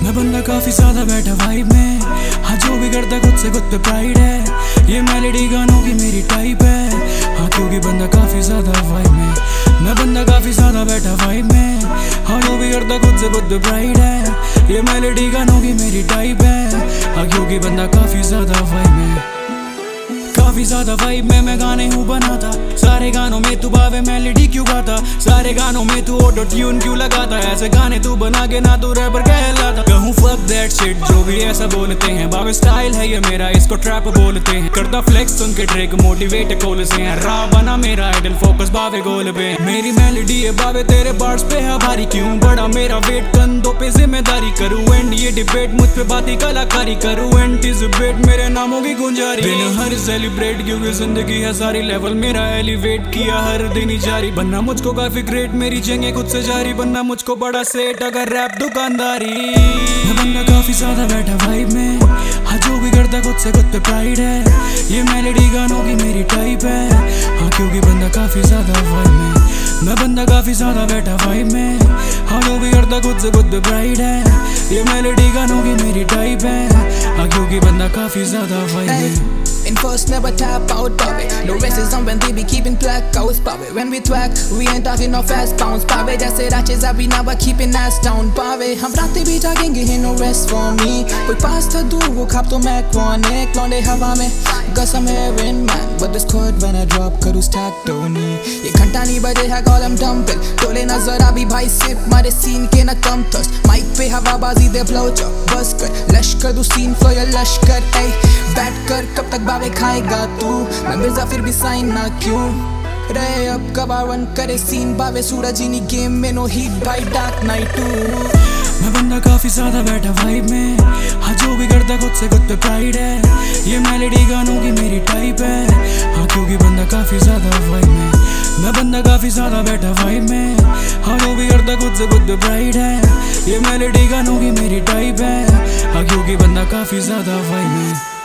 मैं बंदा काफी ज्यादा बैठा वाइब में। हाँ जो भी करता खुद से खुद पे प्राइड है। ये मेलोडी गानों की मेरी टाइप है। हाँ क्योंकि बंदा काफी ज्यादा वाइब में। मैं बंदा काफी ज्यादा बैठा वाइब में। हाँ जो भी करता खुद से खुद पे प्राइड है। ये मेलोडी गानों की मेरी टाइप है। हाँ क्योंकि बंदा काफी ज्यादा वाइब में। काफी ज्यादा वाइब में मैं गाने हूँ बनाता। सारे गानों में तू बावे मेलोडी क्यों गाता। सारे गानों में तू ऑटो ट्यून क्यों लगाता। ऐसे गाने तू बना के ना तू रैपर कहलाता। कहूँ फक दैट शिट जो भी ऐसा बोलते हैं। बावे स्टाइल है ये मेरा इसको ट्रैप बोलते हैं। करता फ्लेक्स सुन के ट्रैक मोटिवेट कॉल से हैं। रा बना मेरा आइडल फोकस बावे गोल पे। मेरी मेलोडी है बावे तेरे बार्स पे है भारी। क्यों बड़ा मेरा वेट कंधों पे जिम्मेदारी करूँ एंड ये डिबेट मुझ पे बाती कलाकारी करूँ एंटीसिपेट मेरे नामों की गुंजारी। बिन हर सेलिब्रेट क्योंकि जिंदगी है सारी लेवल मेरा एलिवेट किया हर दिन ही जारी। बनना मुझको काफी ग्रेट मेरी जंगे खुद से जारी। बनना मुझको बड़ा सेट अगर रैप दुकानदारी। मैं बंदा काफी ज्यादा बैठा वाइब में। हाँ जो भी करता खुद से खुद पे प्राइड है। ये मेलोडी गानों की मेरी टाइप है। हाँ क्योंकि बंदा काफी ज्यादा वाइब में। मैं बंदा काफी ज्यादा बैठा वाइब में। हाँ जो भी करता खुद से खुद पे प्राइड है। ये मेलोडी गानों की मेरी टाइप है। हाँ क्योंकि बंदा काफी ज्यादा वाइब में। In first never tap out, paवे. No racism when they be keeping black cows, paवे. When we twack, we ain't talking no fast bounce, paवे. जैसे ratchets अभी ना बा keeping ass down, paवे. हम रातें भी जागेंगे है no rest for me. कोई पास था दूर वो खाप तो मैं कौन है लौंडे हवा में. Guess I'm hearing man, but this chord when I drop करूँ stack टोनी. ये घंटा नहीं बजे है कॉलम डंपल. टोले नजर अभी भाई सिप मारे सीन के ना कम थर्स्ट. माइक पे हवाबाजी दे blow job बस कर लश्कर दू सीन फ्लो या लश्कर ऐ बैठ कर कब तक बावे खाएगा तू. मैं मिर्जा फिर भी साइन ना क्यों रहे अब कबार वन करे सीन बावे सूरज इन्हीं गेम में no heat by dark night too. मैं बंदा काफी ज्यादा बैठा वाइब में. हाँ जो भी करता खुद से खुद पे प्राइड है. ये मेलोडी गानों की मेरी टाइप है. हाँ क्योंकि बंदा काफी ज्यादा वाइब में. मैं बंदा काफी ज्यादा बैठा वाइब में. हाँ जो भी करता खुद से खुद पे प्राइड है. ये मेलोडी गानों की मेरी टाइप है. हाँ क्योंकि बंदा काफी ज्यादा वाइब में.